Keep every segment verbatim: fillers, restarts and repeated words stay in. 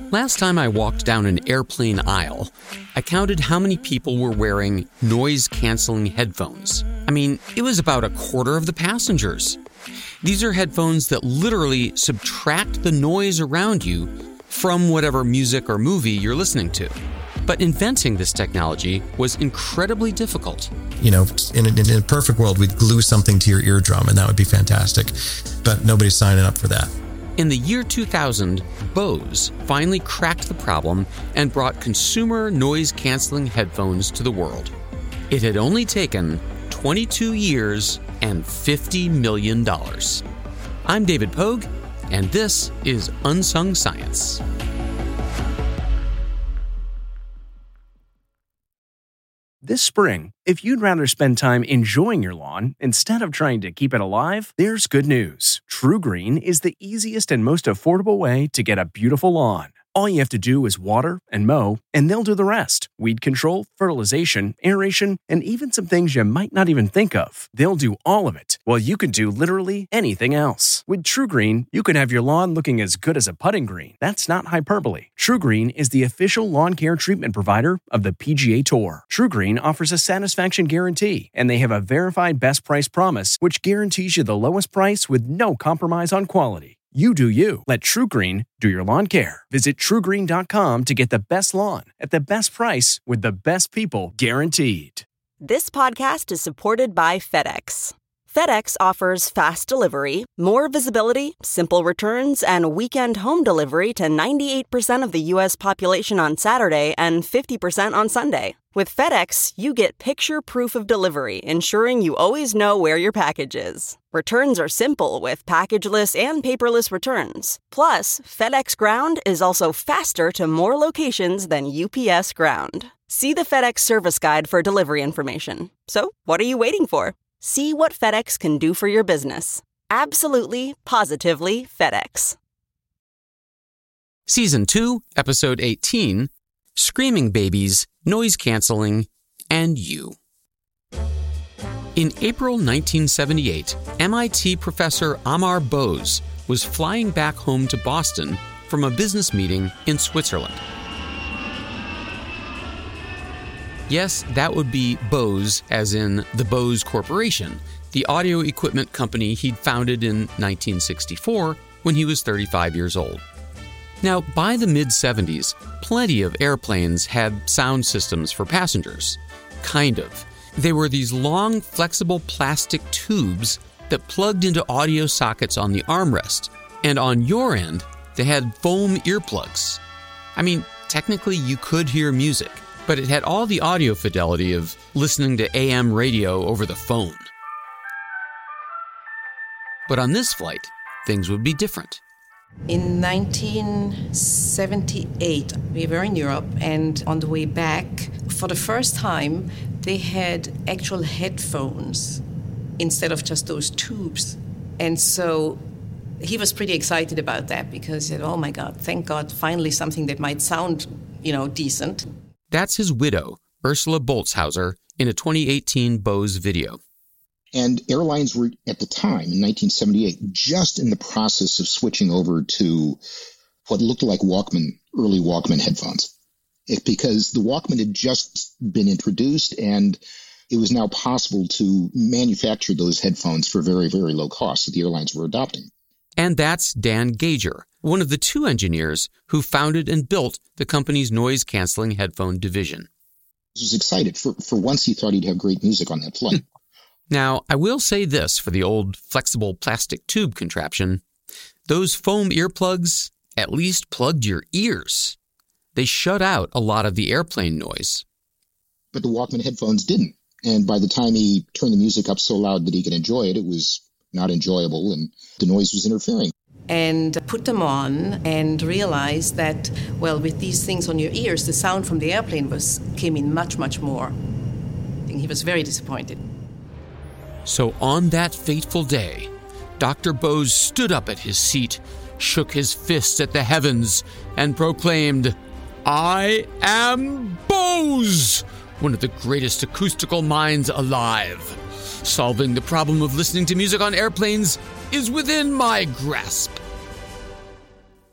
Last time I walked down an airplane aisle, I counted how many people were wearing noise-canceling headphones. I mean, it was about a quarter of the passengers. These are headphones that literally subtract the noise around you from whatever music or movie you're listening to. But inventing this technology was incredibly difficult. You know, in a, in a perfect world, we'd glue something to your eardrum, and that would be fantastic. But nobody's signing up for that. In the year two thousand, Bose finally cracked the problem and brought consumer noise-canceling headphones to the world. It had only taken twenty-two years and fifty million dollars. I'm David Pogue, and this is Unsung Science. This spring, if you'd rather spend time enjoying your lawn instead of trying to keep it alive, there's good news. TruGreen is the easiest and most affordable way to get a beautiful lawn. All you have to do is water and mow, and they'll do the rest. Weed control, fertilization, aeration, and even some things you might not even think of. They'll do all of it, while you can do literally anything else. With TruGreen, you can have your lawn looking as good as a putting green. That's not hyperbole. TruGreen is the official lawn care treatment provider of the P G A Tour. TruGreen offers a satisfaction guarantee, and they have a verified best price promise, which guarantees you the lowest price with no compromise on quality. You do you. Let TruGreen do your lawn care. Visit True Green dot com to get the best lawn at the best price with the best people guaranteed. This podcast is supported by FedEx. FedEx offers fast delivery, more visibility, simple returns, and weekend home delivery to ninety-eight percent of the U S population on Saturday and fifty percent on Sunday. With FedEx, you get picture proof of delivery, ensuring you always know where your package is. Returns are simple with packageless and paperless returns. Plus, FedEx Ground is also faster to more locations than U P S Ground. See the FedEx service guide for delivery information. So, what are you waiting for? See what FedEx can do for your business. Absolutely, positively FedEx. Season two, Episode eighteen, Screaming Babies, Noise Canceling, and You. In April nineteen seventy-eight, M I T professor Amar Bose was flying back home to Boston from a business meeting in Switzerland. Yes, that would be Bose, as in the Bose Corporation, the audio equipment company he'd founded in nineteen sixty-four when he was thirty-five years old. Now, by the mid-seventies, plenty of airplanes had sound systems for passengers. Kind of. They were these long, flexible plastic tubes that plugged into audio sockets on the armrest, and on your end, they had foam earplugs. I mean, technically you could hear music, but it had all the audio fidelity of listening to A M radio over the phone. But on this flight, things would be different. In nineteen seventy-eight, we were in Europe, and on the way back, for the first time, they had actual headphones instead of just those tubes. And so he was pretty excited about that because he said, oh my God, thank God, finally something that might sound, you know, decent. That's his widow, Ursula Boltzhauser, in a twenty eighteen Bose video. And airlines were, at the time, in nineteen seventy-eight, just in the process of switching over to what looked like Walkman, early Walkman headphones. It, because the Walkman had just been introduced, and it was now possible to manufacture those headphones for very, very low cost that the airlines were adopting. And that's Dan Gauger, one of the two engineers who founded and built the company's noise-canceling headphone division. He was excited. For, for once, he thought he'd have great music on that flight. Now, I will say this for the old flexible plastic tube contraption. Those foam earplugs at least plugged your ears. They shut out a lot of the airplane noise. But the Walkman headphones didn't. And by the time he turned the music up so loud that he could enjoy it, it was not enjoyable and the noise was interfering. And put them on and realized that, well, with these things on your ears, the sound from the airplane was came in much, much more. I think he was very disappointed. So on that fateful day, Doctor Bose stood up at his seat, shook his fist at the heavens, and proclaimed, I am Bose, one of the greatest acoustical minds alive. Solving the problem of listening to music on airplanes is within my grasp.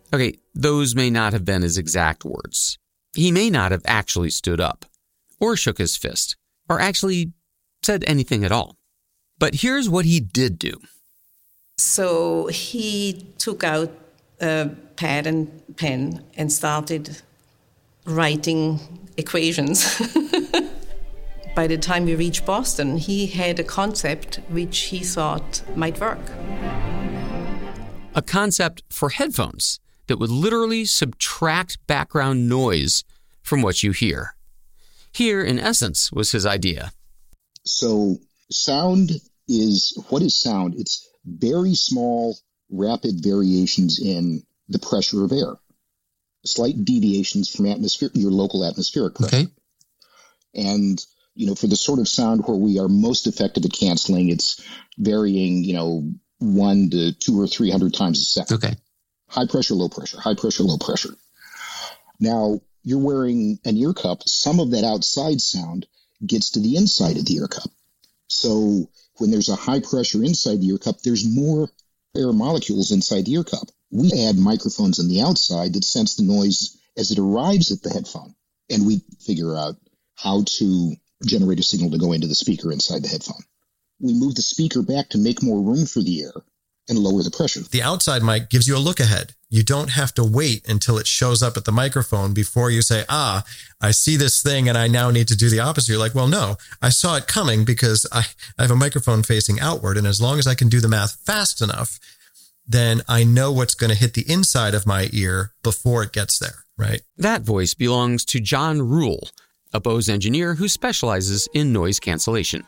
Okay, those may not have been his exact words. He may not have actually stood up, or shook his fist, or actually said anything at all. But here's what he did do. So he took out a pad and pen and started writing equations. By the time we reached Boston, he had a concept which he thought might work. A concept for headphones that would literally subtract background noise from what you hear. Here, in essence, was his idea. So sound is, what is sound? It's very small, rapid variations in the pressure of air. Slight deviations from atmosphere, your local atmospheric pressure. Okay. And, you know, for the sort of sound where we are most effective at canceling, it's varying, you know, one to two or three hundred times a second. Okay. High pressure, low pressure, high pressure, low pressure. Now, you're wearing an ear cup. Some of that outside sound gets to the inside of the ear cup. So when there's a high pressure inside the ear cup, there's more air molecules inside the ear cup. We add microphones on the outside that sense the noise as it arrives at the headphone. And we figure out how to generate a signal to go into the speaker inside the headphone. We move the speaker back to make more room for the air and lower the pressure. The outside mic gives you a look ahead. You don't have to wait until it shows up at the microphone before you say, ah, I see this thing and I now need to do the opposite. You're like, well, no, I saw it coming because I, I have a microphone facing outward. And as long as I can do the math fast enough, then I know what's going to hit the inside of my ear before it gets there, right? That voice belongs to John Rule, a Bose engineer who specializes in noise cancellation.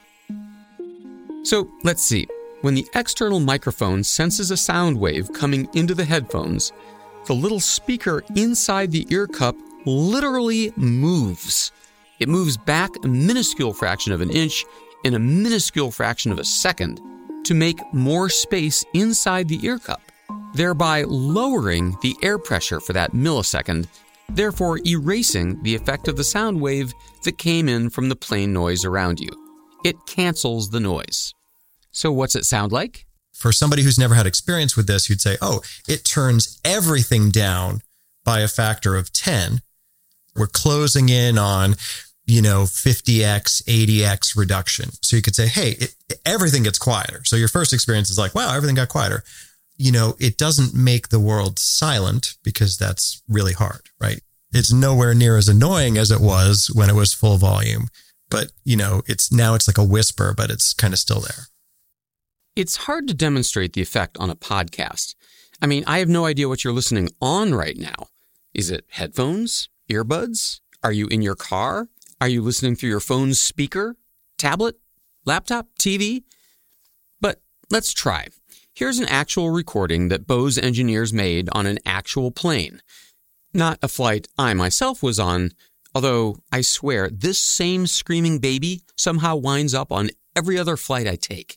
So let's see. When the external microphone senses a sound wave coming into the headphones, the little speaker inside the ear cup literally moves. It moves back a minuscule fraction of an inch in a minuscule fraction of a second to make more space inside the ear cup, thereby lowering the air pressure for that millisecond, therefore erasing the effect of the sound wave that came in from the plain noise around you. It cancels the noise. So what's it sound like? For somebody who's never had experience with this, you'd say, oh, it turns everything down by a factor of ten. We're closing in on, you know, fifty x, eighty x reduction. So you could say, hey, it, everything gets quieter. So your first experience is like, wow, everything got quieter. You know, it doesn't make the world silent because that's really hard, right? It's nowhere near as annoying as it was when it was full volume. But, you know, it's now it's like a whisper, but it's kind of still there. It's hard to demonstrate the effect on a podcast. I mean, I have no idea what you're listening on right now. Is it headphones? Earbuds? Are you in your car? Are you listening through your phone's speaker? Tablet? Laptop? T V? But let's try. Here's an actual recording that Bose engineers made on an actual plane. Not a flight I myself was on, although I swear this same screaming baby somehow winds up on every other flight I take.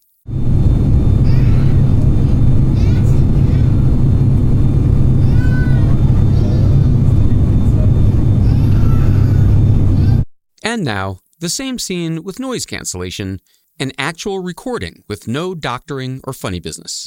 And now, the same scene with noise cancellation, an actual recording with no doctoring or funny business.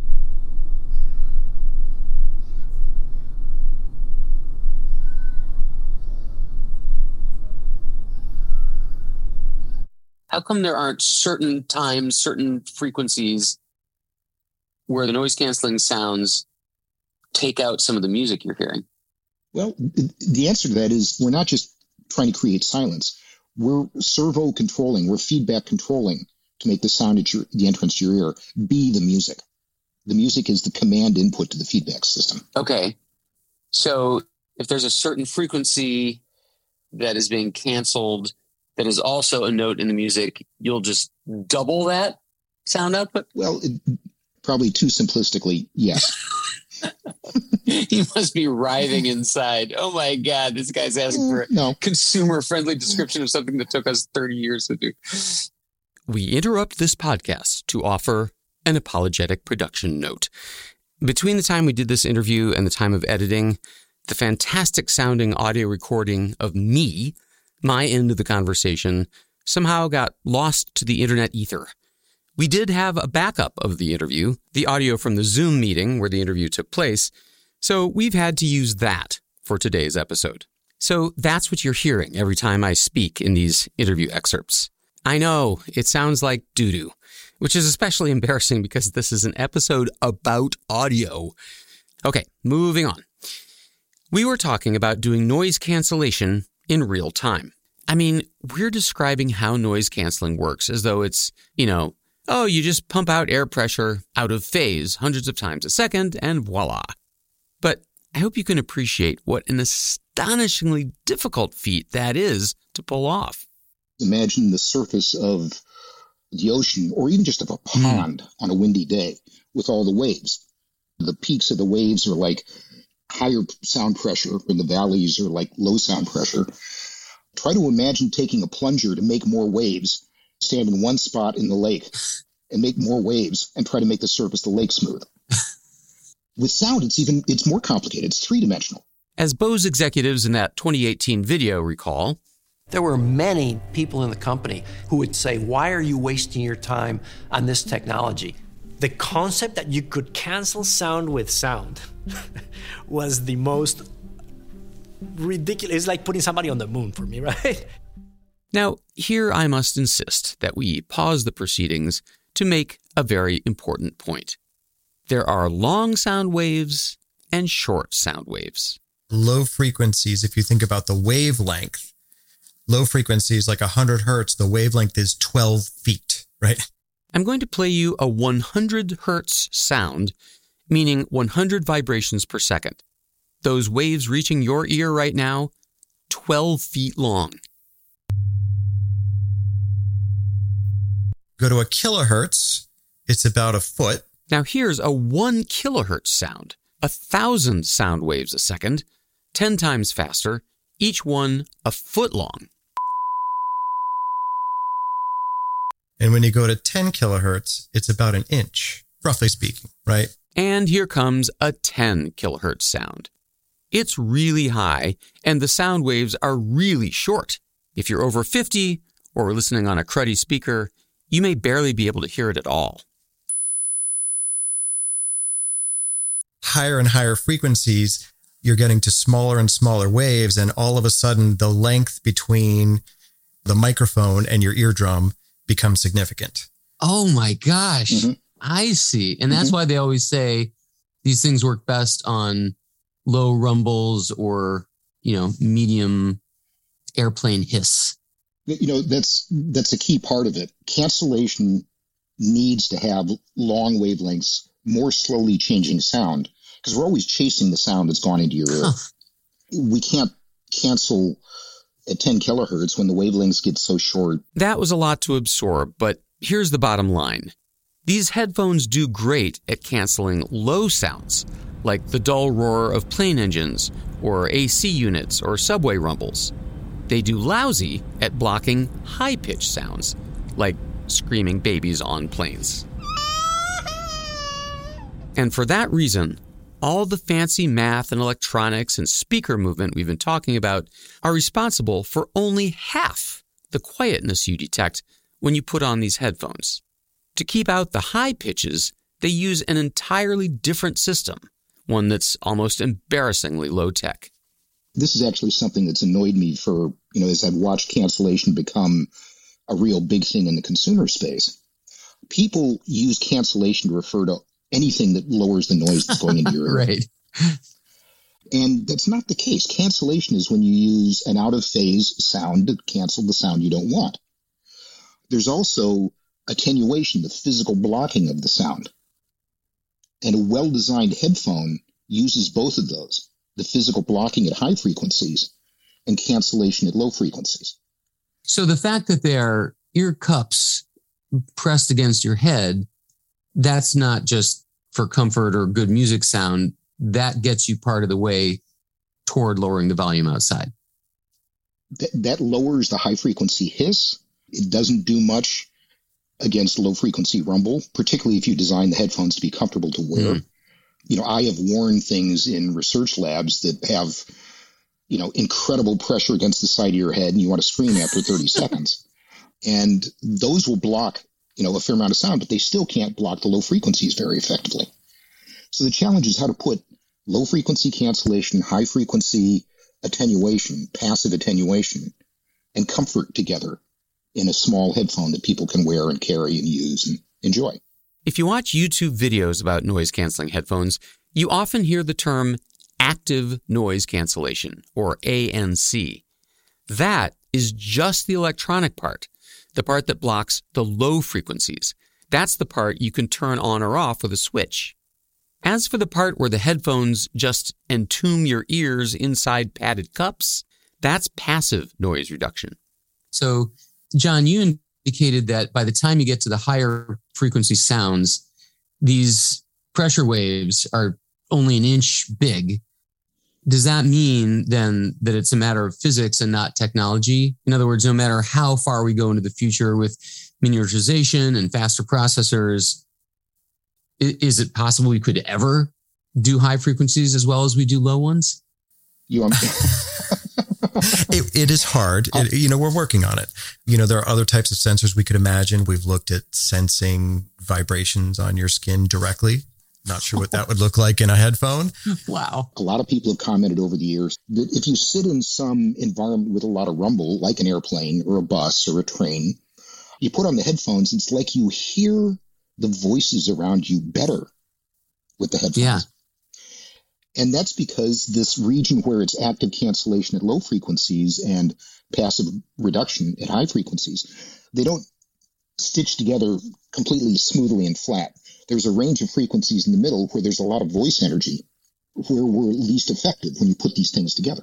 How come there aren't certain times, certain frequencies where the noise canceling sounds take out some of the music you're hearing? Well, the answer to that is we're not just trying to create silence. We're servo controlling, we're feedback controlling to make the sound at your, the entrance to your ear be the music. The music is the command input to the feedback system. Okay. So if there's a certain frequency that is being canceled that is also a note in the music, you'll just double that sound output? Well, it, probably too simplistically, yes. He must be writhing inside. Oh my God, this guy's asking for a no. consumer-friendly description of something that took us thirty years to do. We interrupt this podcast to offer an apologetic production note. Between the time we did this interview and the time of editing, the fantastic sounding audio recording of me, my end of the conversation, somehow got lost to the internet ether. We did have a backup of the interview, the audio from the Zoom meeting where the interview took place, So we've had to use that for today's episode. So that's what you're hearing every time I speak in these interview excerpts. I know, it sounds like doo-doo, which is especially embarrassing because this is an episode about audio. Okay, moving on. We were talking about doing noise cancellation in real time. I mean, we're describing how noise canceling works as though it's, you know, oh, you just pump out air pressure out of phase hundreds of times a second and voila. But I hope you can appreciate what an astonishingly difficult feat that is to pull off. Imagine the surface of the ocean or even just of a pond mm. on a windy day with all the waves. The peaks of the waves are like higher sound pressure and the valleys are like low sound pressure. Try to imagine taking a plunger to make more waves, stand in one spot in the lake and make more waves and try to make the surface of the lake smooth. With sound, it's even, it's more complicated. It's three-dimensional. As Bose executives in that twenty eighteen video recall, there were many people in the company who would say, why are you wasting your time on this technology? The concept that you could cancel sound with sound was the most ridiculous. It's like putting somebody on the moon for me, right? Now, here I must insist that we pause the proceedings to make a very important point. There are long sound waves and short sound waves. Low frequencies, if you think about the wavelength, low frequencies like one hundred hertz, the wavelength is twelve feet, right? I'm going to play you a one hundred hertz sound, meaning one hundred vibrations per second. Those waves reaching your ear right now, twelve feet long. Go to a kilohertz, it's about a foot. Now here's a one kilohertz sound, a thousand sound waves a second, ten times faster, each one a foot long. And when you go to ten kilohertz, it's about an inch, roughly speaking, right? And here comes a ten kilohertz sound. It's really high, and the sound waves are really short. If you're over fifty or listening on a cruddy speaker, you may barely be able to hear it at all. Higher and higher frequencies, you're getting to smaller and smaller waves, and all of a sudden the length between the microphone and your eardrum becomes significant. Oh my gosh. Mm-hmm. I see. And that's mm-hmm. why they always say these things work best on low rumbles or, you know, medium airplane hiss. You know, that's that's a key part of it. Cancellation needs to have long wavelengths, more slowly changing sound, because we're always chasing the sound that's gone into your ear. Huh. We can't cancel at ten kilohertz when the wavelengths get so short. That was a lot to absorb, but here's the bottom line. These headphones do great at canceling low sounds, like the dull roar of plane engines or A C units or subway rumbles. They do lousy at blocking high-pitched sounds, like screaming babies on planes. And for that reason, all the fancy math and electronics and speaker movement we've been talking about are responsible for only half the quietness you detect when you put on these headphones. To keep out the high pitches, they use an entirely different system, one that's almost embarrassingly low-tech. This is actually something that's annoyed me for, you know, as I've watched cancellation become a real big thing in the consumer space. People use cancellation to refer to anything that lowers the noise that's going into your ear. Right. And that's not the case. Cancellation is when you use an out-of-phase sound to cancel the sound you don't want. There's also attenuation, the physical blocking of the sound. And a well-designed headphone uses both of those, the physical blocking at high frequencies and cancellation at low frequencies. So the fact that they are ear cups pressed against your head, that's not just for comfort or good music sound. That gets you part of the way toward lowering the volume outside. Th- that lowers the high frequency hiss. It doesn't do much against low frequency rumble, particularly if you design the headphones to be comfortable to wear. Mm. You know, I have worn things in research labs that have, you know, incredible pressure against the side of your head and you want to scream after thirty seconds. And those will block, you know, a fair amount of sound, but they still can't block the low frequencies very effectively. So the challenge is how to put low frequency cancellation, high frequency attenuation, passive attenuation, and comfort together in a small headphone that people can wear and carry and use and enjoy. If you watch YouTube videos about noise-canceling headphones, you often hear the term active noise cancellation, or A N C. That is just the electronic part, the part that blocks the low frequencies. That's the part you can turn on or off with a switch. As for the part where the headphones just entomb your ears inside padded cups, that's passive noise reduction. So, John, you indicated that by the time you get to the higher frequency sounds, these pressure waves are only an inch big. Does that mean then that it's a matter of physics and not technology? In other words, no matter how far we go into the future with miniaturization and faster processors, is it possible we could ever do high frequencies as well as we do low ones? You want it, it is hard. It, you know, we're working on it. You know, there are other types of sensors we could imagine. We've looked at sensing vibrations on your skin directly. Not sure what that would look like in a headphone. Wow. A lot of people have commented over the years that if you sit in some environment with a lot of rumble, like an airplane or a bus or a train, you put on the headphones, it's like you hear the voices around you better with the headphones. Yeah. And that's because this region where it's active cancellation at low frequencies and passive reduction at high frequencies, they don't stitch together completely smoothly and flat. There's a range of frequencies in the middle where there's a lot of voice energy, where we're least effective when you put these things together.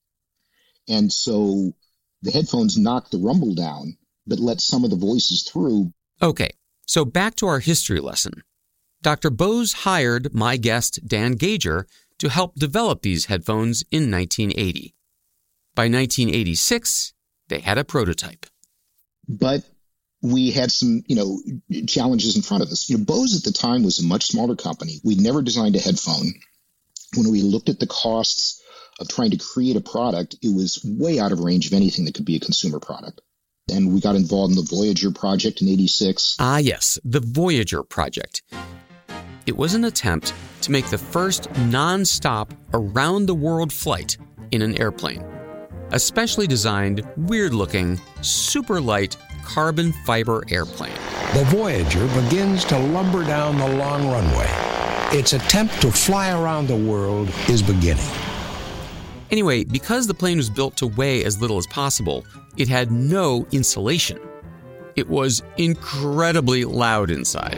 And so the headphones knock the rumble down, but let some of the voices through. Okay, so back to our history lesson. Doctor Bose hired my guest, Dan Gauger, to help develop these headphones in nineteen eighty. By nineteen eighty-six, they had a prototype. But we had some, you know, challenges in front of us. You know, Bose at the time was a much smaller company. We'd never designed a headphone. When we looked at the costs of trying to create a product, it was way out of range of anything that could be a consumer product. And we got involved in the Voyager project in eighty-six. Ah, yes, the Voyager project. It was an attempt to make the first non-stop around-the-world flight in an airplane. A specially designed, weird-looking, super light carbon fiber airplane. The Voyager begins to lumber down the long runway. Its attempt to fly around the world is beginning. Anyway, because the plane was built to weigh as little as possible, it had no insulation. It was incredibly loud inside.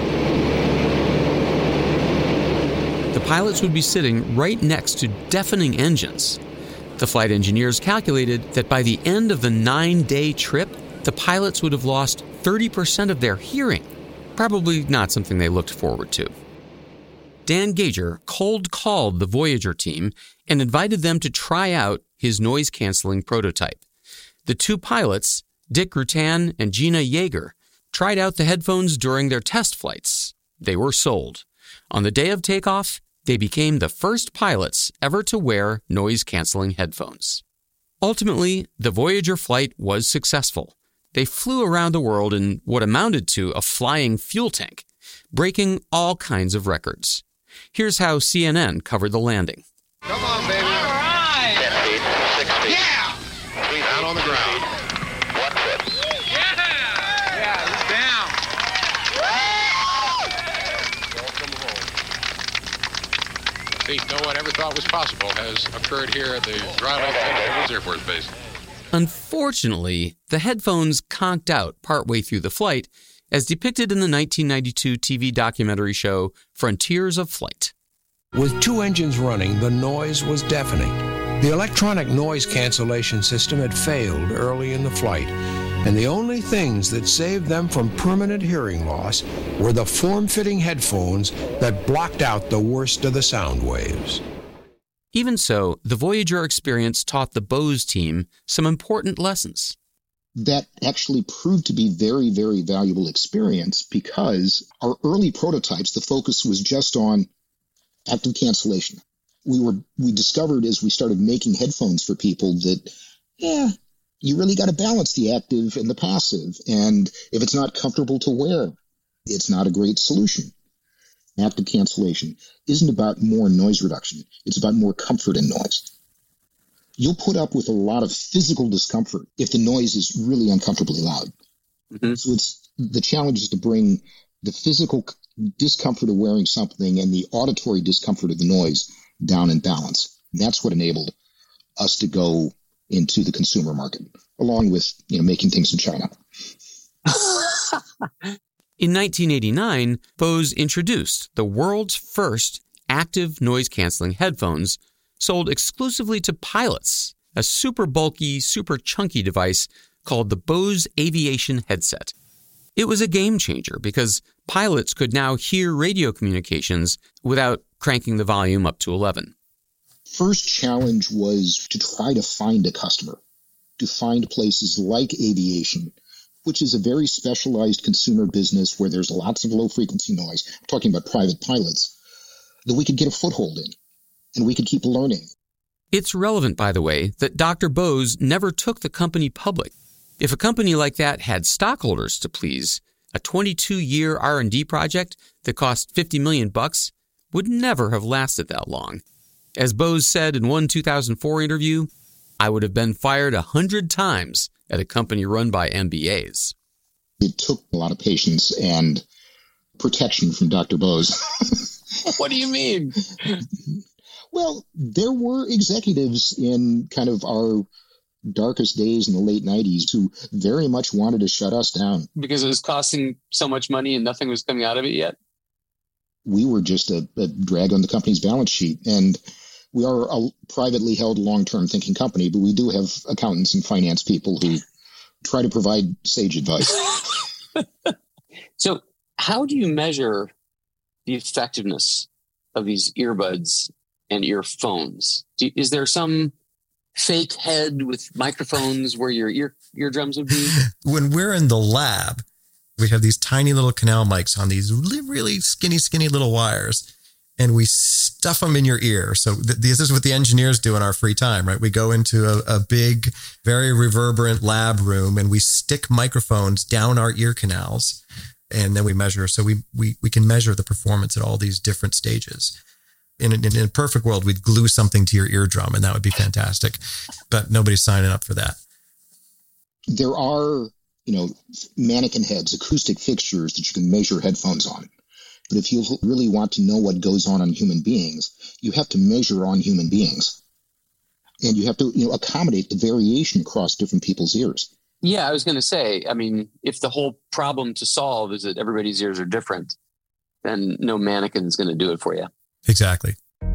The pilots would be sitting right next to deafening engines. The flight engineers calculated that by the end of the nine-day trip, the pilots would have lost thirty percent of their hearing. Probably not something they looked forward to. Dan Gauger cold-called the Voyager team and invited them to try out his noise-canceling prototype. The two pilots, Dick Rutan and Gina Yeager, tried out the headphones during their test flights. They were sold. On the day of takeoff, they became the first pilots ever to wear noise-canceling headphones. Ultimately, the Voyager flight was successful. They flew around the world in what amounted to a flying fuel tank, breaking all kinds of records. Here's how C N N covered the landing. Come on, baby. All right. Ten feet, six feet. Yeah. Three down on the ground. One foot. Yeah. Yeah, he's down. Welcome home. See, no one ever thought was possible has occurred here at the Dry Lake Edwards Air Force Base. Unfortunately, the headphones conked out partway through the flight, as depicted in the nineteen ninety-two T V documentary show Frontiers of Flight. With two engines running, the noise was deafening. The electronic noise cancellation system had failed early in the flight, and the only things that saved them from permanent hearing loss were the form-fitting headphones that blocked out the worst of the sound waves. Even so, the Voyager experience taught the Bose team some important lessons. That actually proved to be very, very valuable experience because our early prototypes, the focus was just on active cancellation. We were we discovered as we started making headphones for people that, yeah, you really got to balance the active and the passive. And if it's not comfortable to wear, it's not a great solution. active cancellation isn't about more noise reduction. It's about more comfort in noise. You'll put up with a lot of physical discomfort if the noise is really uncomfortably loud. Mm-hmm. So it's the challenge is to bring the physical discomfort of wearing something and the auditory discomfort of the noise down in balance. And that's what enabled us to go into the consumer market, along with, you know, making things in China. In nineteen eighty-nine, Bose introduced the world's first active noise-canceling headphones sold exclusively to pilots, a super bulky, super chunky device called the Bose Aviation Headset. It was a game changer because pilots could now hear radio communications without cranking the volume up to eleven. First challenge was to try to find a customer, to find places like aviation, which is a very specialized consumer business where there's lots of low-frequency noise. I'm talking about private pilots, that we could get a foothold in, and we could keep learning. It's relevant, by the way, that Doctor Bose never took the company public. If a company like that had stockholders to please, a twenty-two year R and D project that cost fifty million bucks would never have lasted that long. As Bose said in one two thousand four interview, "I would have been fired a hundred times at a company run by M B As." It took a lot of patience and protection from Doctor Bose. What do you mean? Well, there were executives in kind of our darkest days in the late nineties who very much wanted to shut us down. Because it was costing so much money and nothing was coming out of it yet? We were just a, a drag on the company's balance sheet. And we are a privately held long-term thinking company, but we do have accountants and finance people who try to provide sage advice. So how do you measure the effectiveness of these earbuds and earphones? Do, is there some fake head with microphones where your ear eardrums would be? When we're in the lab, we have these tiny little canal mics on these really, really skinny, skinny little wires, and we stuff them in your ear. So th- this is what the engineers do in our free time, right? We go into a, a big, very reverberant lab room, and we stick microphones down our ear canals, and then we measure. So we we we can measure the performance at all these different stages. In a, in a perfect world, we'd glue something to your eardrum, and that would be fantastic. But nobody's signing up for that. There are, you know, mannequin heads, acoustic fixtures that you can measure headphones on. But if you really want to know what goes on on human beings, you have to measure on human beings. And you have to, you know, accommodate the variation across different people's ears. Yeah, I was going to say, I mean, if the whole problem to solve is that everybody's ears are different, then no mannequin is going to do it for you. Exactly.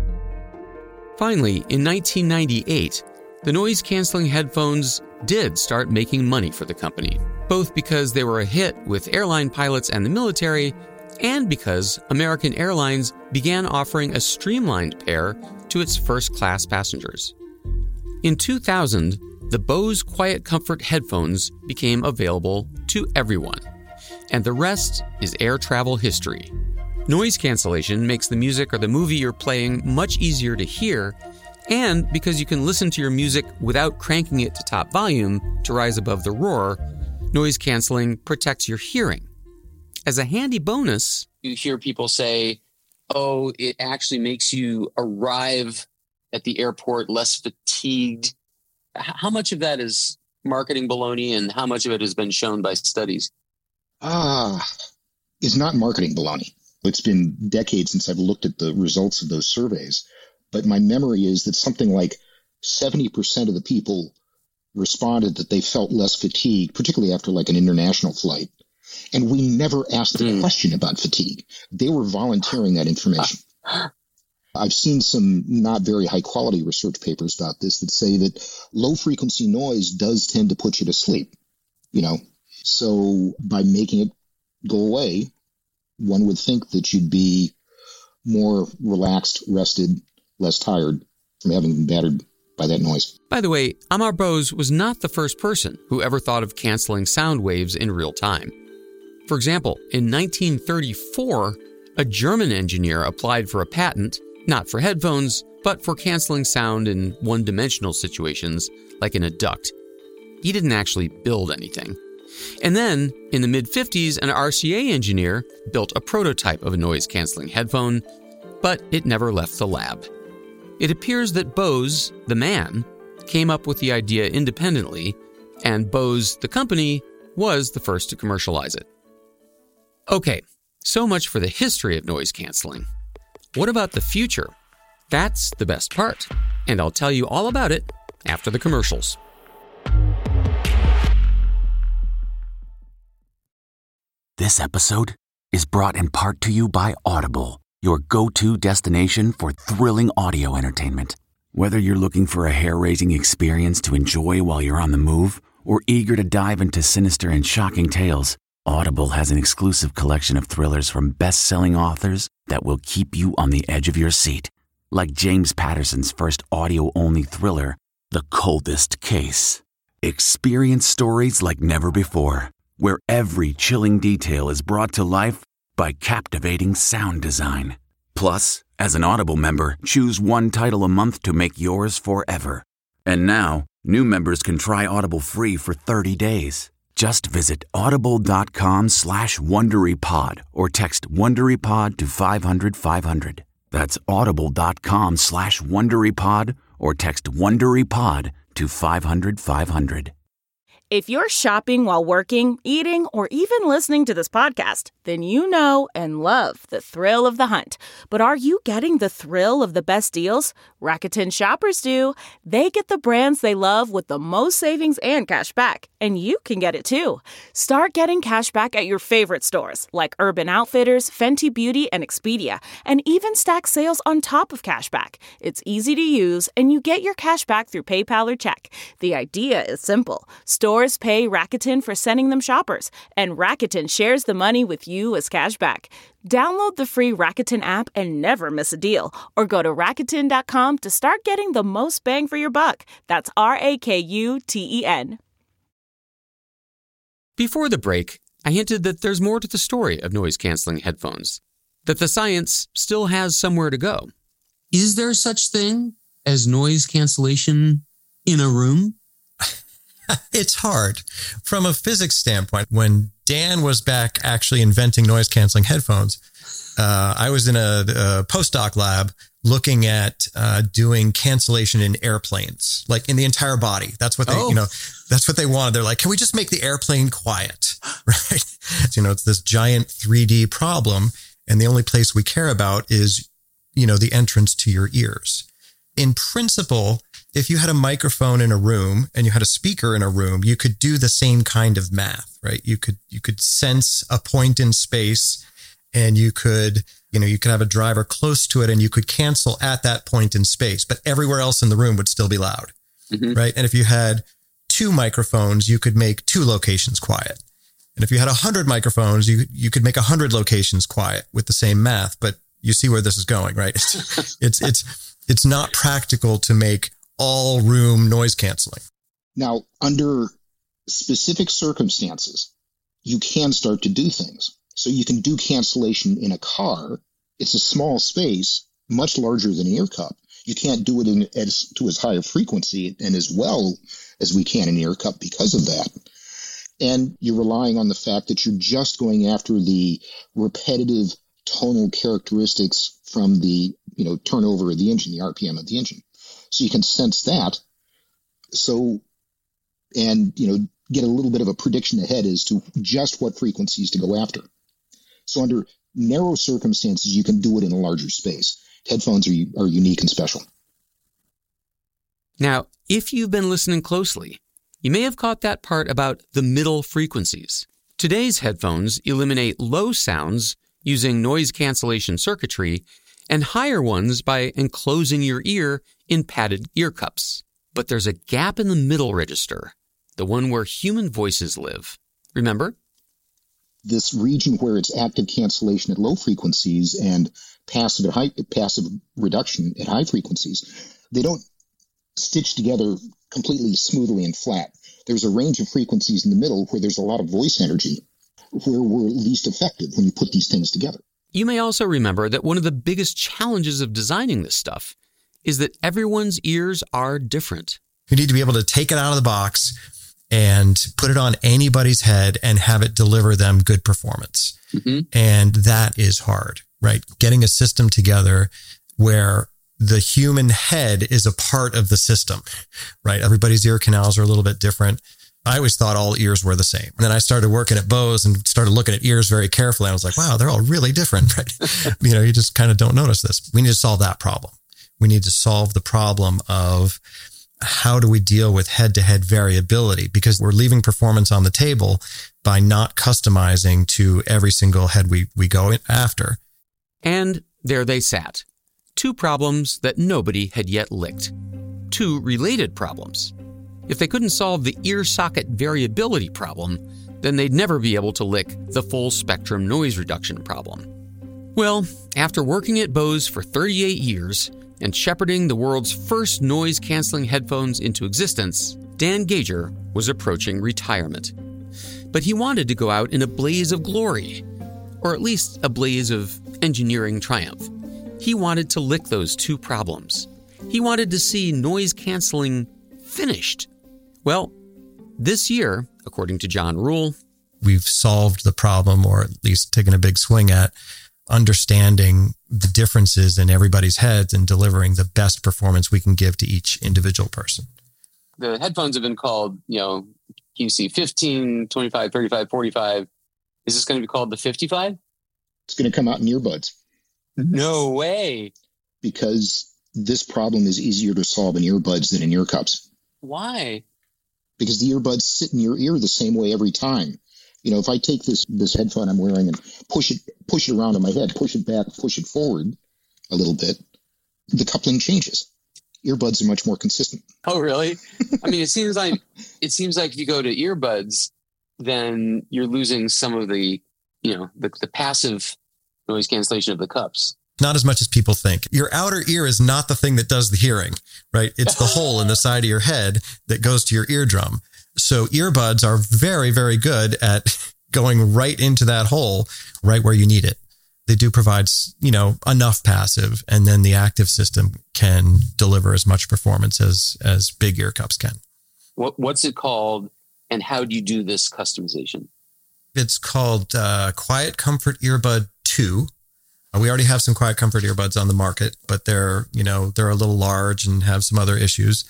Finally, in nineteen ninety-eight, the noise-canceling headphones did start making money for the company, both because they were a hit with airline pilots and the military, and because American Airlines began offering a streamlined pair to its first-class passengers. In two thousand, the Bose Quiet Comfort headphones became available to everyone, and the rest is air travel history. Noise cancellation makes the music or the movie you're playing much easier to hear, and because you can listen to your music without cranking it to top volume to rise above the roar, noise canceling protects your hearing. As a handy bonus, you hear people say, oh, it actually makes you arrive at the airport less fatigued. How much of that is marketing baloney, and how much of it has been shown by studies? Ah, it's not marketing baloney. It's been decades since I've looked at the results of those surveys, but my memory is that something like seventy percent of the people responded that they felt less fatigued, particularly after like an international flight. And we never asked the mm. question about fatigue. They were volunteering that information. I've seen some not very high quality research papers about this that say that low frequency noise does tend to put you to sleep, you know. So by making it go away, one would think that you'd be more relaxed, rested, less tired from having been battered by that noise. By the way, Amar Bose was not the first person who ever thought of canceling sound waves in real time. For example, in nineteen thirty-four, a German engineer applied for a patent, not for headphones, but for canceling sound in one-dimensional situations, like in a duct. He didn't actually build anything. And then, in the mid-fifties, an R C A engineer built a prototype of a noise-canceling headphone, but it never left the lab. It appears that Bose, the man, came up with the idea independently, and Bose, the company, was the first to commercialize it. Okay, so much for the history of noise canceling. What about the future? That's the best part, and I'll tell you all about it after the commercials. This episode is brought in part to you by Audible, your go-to destination for thrilling audio entertainment. Whether you're looking for a hair-raising experience to enjoy while you're on the move, or eager to dive into sinister and shocking tales, Audible has an exclusive collection of thrillers from best-selling authors that will keep you on the edge of your seat. Like James Patterson's first audio-only thriller, The Coldest Case. Experience stories like never before, where every chilling detail is brought to life by captivating sound design. Plus, as an Audible member, choose one title a month to make yours forever. And now, new members can try Audible free for thirty days. Just visit audible.com slash WonderyPod or text WonderyPod to five hundred five hundred. That's audible.com slash WonderyPod or text WonderyPod to five hundred five hundred. If you're shopping while working, eating, or even listening to this podcast, then you know and love the thrill of the hunt. But are you getting the thrill of the best deals? Rakuten shoppers do. They get the brands they love with the most savings and cash back. And you can get it too. Start getting cash back at your favorite stores like Urban Outfitters, Fenty Beauty, and Expedia. And even stack sales on top of cash back. It's easy to use, and you get your cash back through PayPal or check. The idea is simple. Stores pay Rakuten for sending them shoppers, and Rakuten shares the money with you as cash back. Download the free Rakuten app and never miss a deal, or go to Rakuten dot com to start getting the most bang for your buck. That's R A K U T E N. Before the break, I hinted that there's more to the story of noise-canceling headphones, that the science still has somewhere to go. Is there such thing as noise cancellation in a room? It's hard. From a physics standpoint, when Dan was back actually inventing noise-canceling headphones, uh, I was in a, a postdoc lab looking at uh, doing cancellation in airplanes, like in the entire body. That's what they, oh. you know, that's what they wanted. They're like, can we just make the airplane quiet? Right? So, you know, it's this giant three D problem, and the only place we care about is, you know, the entrance to your ears. In principle, if you had a microphone in a room and you had a speaker in a room, you could do the same kind of math, right? You could, you could sense a point in space, and you could, you know, you could have a driver close to it and you could cancel at that point in space, but everywhere else in the room would still be loud, mm-hmm. right? And if you had two microphones, you could make two locations quiet. And if you had a hundred microphones, you, you could make a hundred locations quiet with the same math, but you see where this is going, right? It's, it's, it's, it's not practical to make all room noise canceling. Now, under specific circumstances, you can start to do things. So you can do cancellation in a car. It's a small space, much larger than an ear cup. You can't do it in as to as high a frequency and as well as we can in an ear cup because of that. And you're relying on the fact that you're just going after the repetitive tonal characteristics from the, you know, turnover of the engine, the R P M of the engine. So you can sense that. So, and, you know, get a little bit of a prediction ahead as to just what frequencies to go after. So under narrow circumstances, you can do it in a larger space. Headphones are, are unique and special. Now, if you've been listening closely, you may have caught that part about the middle frequencies. Today's headphones eliminate low sounds using noise cancellation circuitry and higher ones by enclosing your ear in padded ear cups. But there's a gap in the middle register, the one where human voices live. Remember? This region where it's active cancellation at low frequencies and passive at high, passive reduction at high frequencies, they don't stitch together completely smoothly and flat. There's a range of frequencies in the middle where there's a lot of voice energy, where we're least effective when you put these things together. You may also remember that one of the biggest challenges of designing this stuff is that everyone's ears are different. You need to be able to take it out of the box and put it on anybody's head and have it deliver them good performance. Mm-hmm. And that is hard, right? Getting a system together where the human head is a part of the system, right? Everybody's ear canals are a little bit different. I always thought all ears were the same. And then I started working at Bose and started looking at ears very carefully. I was like, wow, they're all really different, right? You know, you just kind of don't notice this. We need to solve that problem. We need to solve the problem of how do we deal with head-to-head variability? Because we're leaving performance on the table by not customizing to every single head we, we go after. And there they sat. Two problems that nobody had yet licked. Two related problems. If they couldn't solve the ear socket variability problem, then they'd never be able to lick the full spectrum noise reduction problem. Well, after working at Bose for thirty-eight years and shepherding the world's first noise-canceling headphones into existence, Dan Gauger was approaching retirement. But he wanted to go out in a blaze of glory, or at least a blaze of engineering triumph. He wanted to lick those two problems. He wanted to see noise-canceling finished. Well, this year, according to John Rule, we've solved the problem, or at least taken a big swing at understanding the differences in everybody's heads and delivering the best performance we can give to each individual person. The headphones have been called, you know, Q C fifteen, twenty-five, thirty-five, forty-five. Is this going to be called the fifty-five? It's going to come out in earbuds. No way. Because this problem is easier to solve in earbuds than in ear cups. Why? Because the earbuds sit in your ear the same way every time. You know, if I take this this headphone I'm wearing and push it push it around in my head, push it back, push it forward a little bit, the coupling changes. Earbuds are much more consistent. Oh, really? I mean, it seems like it seems like if you go to earbuds, then you're losing some of the, you know, the, the passive noise cancellation of the cups. Not as much as people think. Your outer ear is not the thing that does the hearing, right? It's the hole in the side of your head that goes to your eardrum. So earbuds are very, very good at going right into that hole, right where you need it. They do provide, you know, enough passive, and then the active system can deliver as much performance as, as big ear cups can. What, what's it called, and how do you do this customization? It's called uh, Quiet Comfort Earbud two. We already have some Quiet Comfort earbuds on the market, but they're, you know, they're a little large and have some other issues.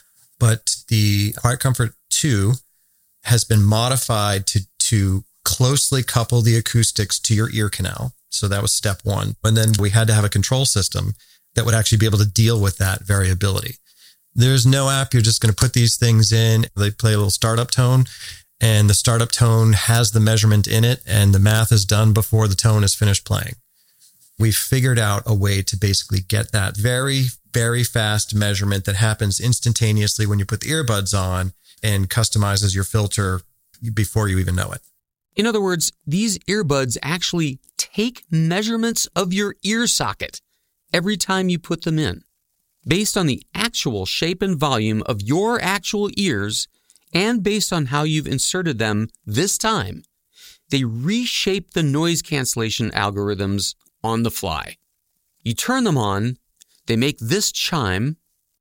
But the Quiet Comfort two has been modified to, to closely couple the acoustics to your ear canal. So that was step one. And then we had to have a control system that would actually be able to deal with that variability. There's no app. You're just going to put these things in. They play a little startup tone, and the startup tone has the measurement in it, and the math is done before the tone is finished playing. We've figured out a way to basically get that very, very fast measurement that happens instantaneously when you put the earbuds on and customizes your filter before you even know it. In other words, these earbuds actually take measurements of your ear socket every time you put them in, based on the actual shape and volume of your actual ears and based on how you've inserted them this time. They reshape the noise cancellation algorithms on the fly. You turn them on, they make this chime,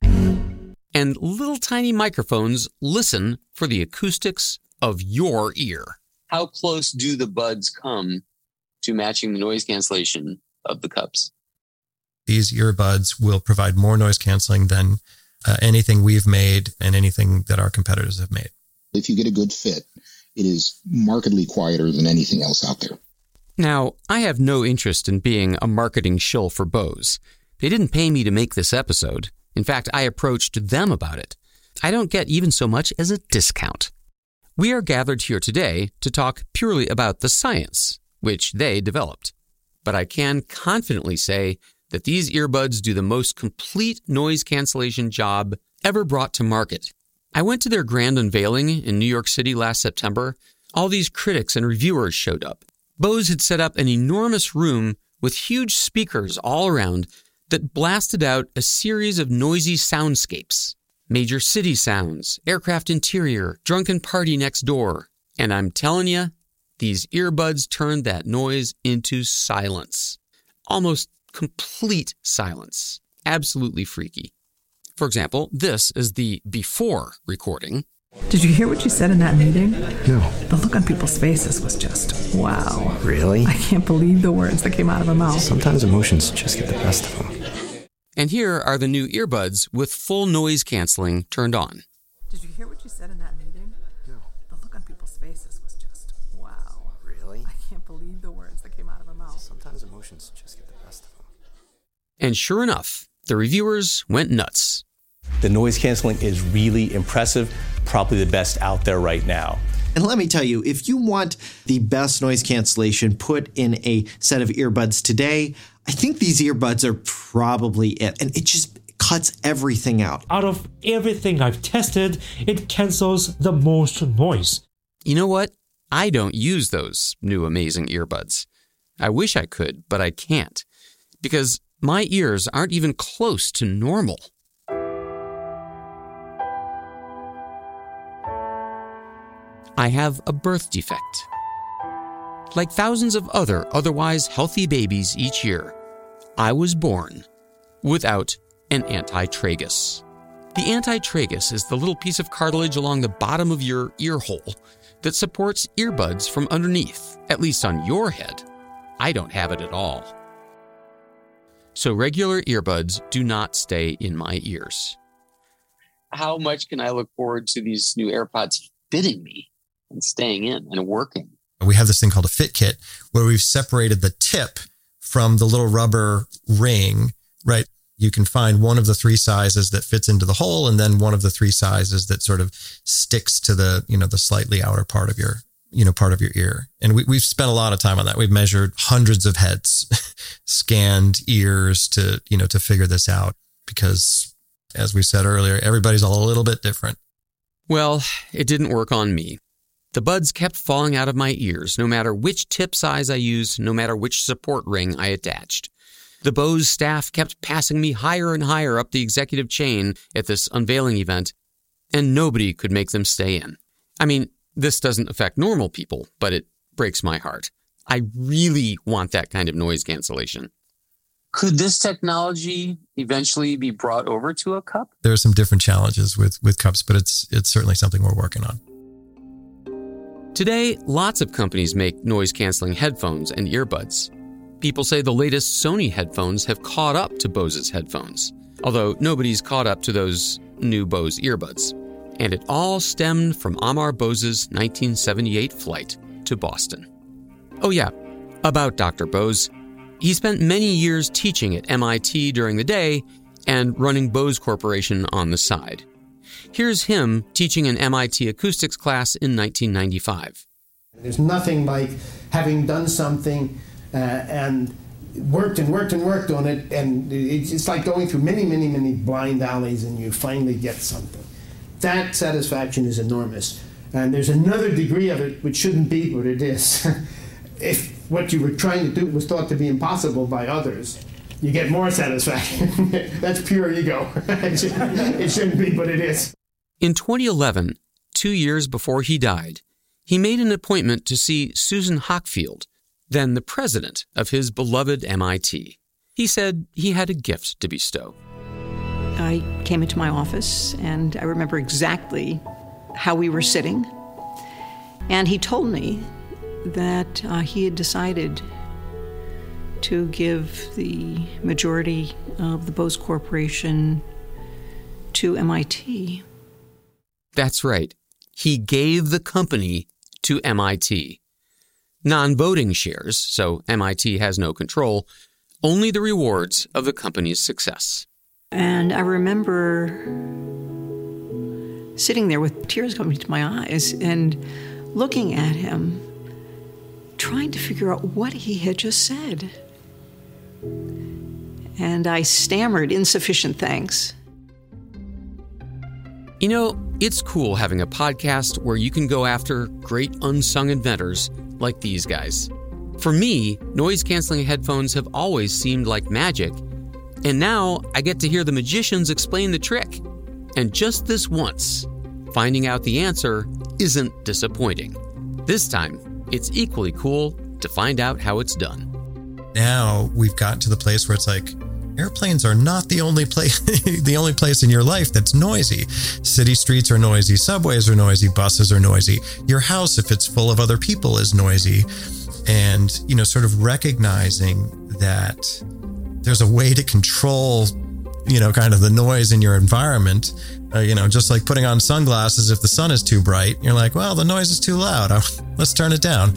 and little tiny microphones listen for the acoustics of your ear. How close do the buds come to matching the noise cancellation of the cups? These earbuds will provide more noise canceling than uh, anything we've made and anything that our competitors have made. If you get a good fit, it is markedly quieter than anything else out there. Now, I have no interest in being a marketing shill for Bose. They didn't pay me to make this episode. In fact, I approached them about it. I don't get even so much as a discount. We are gathered here today to talk purely about the science, which they developed. But I can confidently say that these earbuds do the most complete noise cancellation job ever brought to market. I went to their grand unveiling in New York City last September. All these critics and reviewers showed up. Bose had set up an enormous room with huge speakers all around that blasted out a series of noisy soundscapes. Major city sounds, aircraft interior, drunken party next door. And I'm telling you, these earbuds turned that noise into silence. Almost complete silence. Absolutely freaky. For example, this is the before recording. Did you hear what you said in that meeting? No. The look on people's faces was just, wow. Really? I can't believe the words that came out of her mouth. Sometimes emotions just get the best of them. And here are the new earbuds with full noise canceling turned on. Did you hear what you said in that meeting? No. The look on people's faces was just, wow. Really? I can't believe the words that came out of her mouth. Sometimes emotions just get the best of them. And sure enough, the reviewers went nuts. The noise canceling is really impressive, probably the best out there right now. And let me tell you, if you want the best noise cancellation put in a set of earbuds today, I think these earbuds are probably it. And it just cuts everything out. Out of everything I've tested, it cancels the most noise. You know what? I don't use those new amazing earbuds. I wish I could, but I can't. Because my ears aren't even close to normal. I have a birth defect. Like thousands of other otherwise healthy babies each year, I was born without an antitragus. The antitragus is the little piece of cartilage along the bottom of your ear hole that supports earbuds from underneath, at least on your head. I don't have it at all. So regular earbuds do not stay in my ears. How much can I look forward to these new AirPods fitting me and staying in and working? We have this thing called a fit kit where we've separated the tip from the little rubber ring, right? You can find one of the three sizes that fits into the hole and then one of the three sizes that sort of sticks to the, you know, the slightly outer part of your, you know, part of your ear. And we, we've spent a lot of time on that. We've measured hundreds of heads, scanned ears to, you know, to figure this out because, as we said earlier, everybody's all a little bit different. Well, it didn't work on me. The buds kept falling out of my ears, no matter which tip size I used, no matter which support ring I attached. The Bose staff kept passing me higher and higher up the executive chain at this unveiling event, and nobody could make them stay in. I mean, this doesn't affect normal people, but it breaks my heart. I really want that kind of noise cancellation. Could this technology eventually be brought over to a cup? There are some different challenges with, with cups, but it's it's certainly something we're working on. Today, lots of companies make noise-canceling headphones and earbuds. People say the latest Sony headphones have caught up to Bose's headphones, although nobody's caught up to those new Bose earbuds. And it all stemmed from Amar Bose's nineteen seventy-eight flight to Boston. Oh yeah, about Doctor Bose. He spent many years teaching at M I T during the day and running Bose Corporation on the side. Here's him teaching an M I T acoustics class in nineteen ninety-five. There's nothing like having done something uh, and worked and worked and worked on it, and it's, it's like going through many, many, many blind alleys and you finally get something. That satisfaction is enormous. And there's another degree of it which shouldn't be, but it is. If what you were trying to do was thought to be impossible by others, you get more satisfaction. That's pure ego. It shouldn't be, but it is. In twenty eleven, two years before he died, he made an appointment to see Susan Hockfield, then the president of his beloved M I T. He said he had a gift to bestow. I came into my office, and I remember exactly how we were sitting. And he told me that uh, he had decided to give the majority of the Bose Corporation to M I T. That's right. He gave the company to M I T. Non-voting shares, so M I T has no control, only the rewards of the company's success. And I remember sitting there with tears coming to my eyes and looking at him, trying to figure out what he had just said. And I stammered insufficient thanks. You know, it's cool having a podcast where you can go after great unsung inventors like these guys. For me, noise-canceling headphones have always seemed like magic, and now I get to hear the magicians explain the trick. And just this once, finding out the answer isn't disappointing. This time, it's equally cool to find out how it's done. Now we've gotten to the place where it's like, airplanes are not the only place the only place in your life that's noisy. City streets are noisy, subways are noisy, buses are noisy. Your house, if it's full of other people, is noisy. And, you know, sort of recognizing that there's a way to control, you know, kind of the noise in your environment. Uh, you know, just like putting on sunglasses if the sun is too bright. You're like, well, the noise is too loud. Let's turn it down.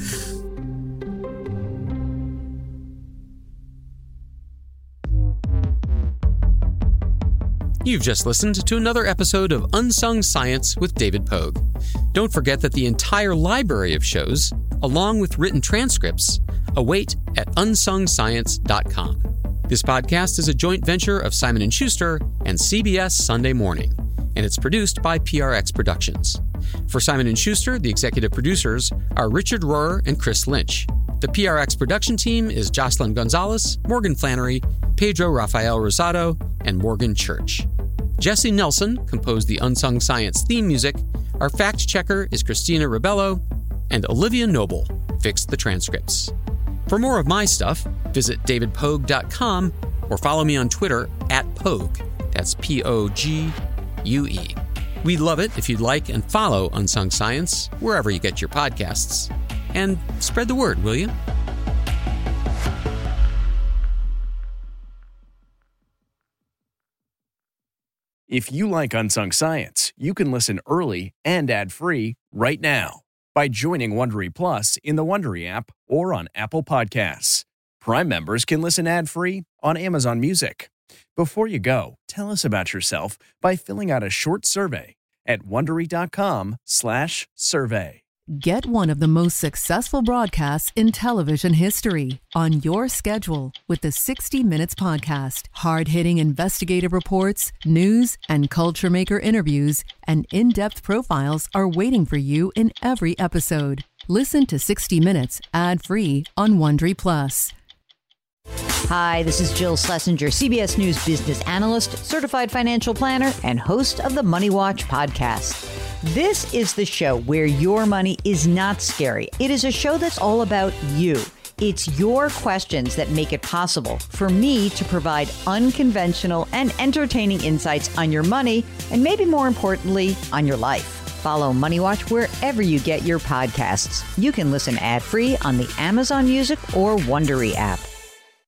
You've just listened to another episode of Unsung Science with David Pogue. Don't forget that the entire library of shows, along with written transcripts, await at unsung science dot com. This podcast is a joint venture of Simon and Schuster and C B S Sunday Morning, and it's produced by P R X Productions. For Simon and Schuster, the executive producers are Richard Rohrer and Chris Lynch. The P R X production team is Jocelyn Gonzalez, Morgan Flannery, Pedro Rafael Rosado, and Morgan Church. Jesse Nelson composed the Unsung Science theme music. Our fact checker is Christina Ribello, and Olivia Noble fixed the transcripts. For more of my stuff, visit david pogue dot com or follow me on Twitter at Pogue. That's P O G U E. We'd love it if you'd like and follow Unsung Science wherever you get your podcasts. And spread the word, will you? If you like Unsung Science, you can listen early and ad-free right now by joining Wondery Plus in the Wondery app or on Apple Podcasts. Prime members can listen ad-free on Amazon Music. Before you go, tell us about yourself by filling out a short survey at wondery dot com slash survey. Get one of the most successful broadcasts in television history on your schedule with the sixty minutes Podcast. Hard-hitting investigative reports, news, and culture maker interviews, and in-depth profiles are waiting for you in every episode. Listen to sixty minutes ad-free on Wondery Plus. Hi, this is Jill Schlesinger, C B S News business analyst, certified financial planner, and host of the Money Watch podcast. This is the show where your money is not scary. It is a show that's all about you. It's your questions that make it possible for me to provide unconventional and entertaining insights on your money, and maybe more importantly, on your life. Follow Money Watch wherever you get your podcasts. You can listen ad-free on the Amazon Music or Wondery app.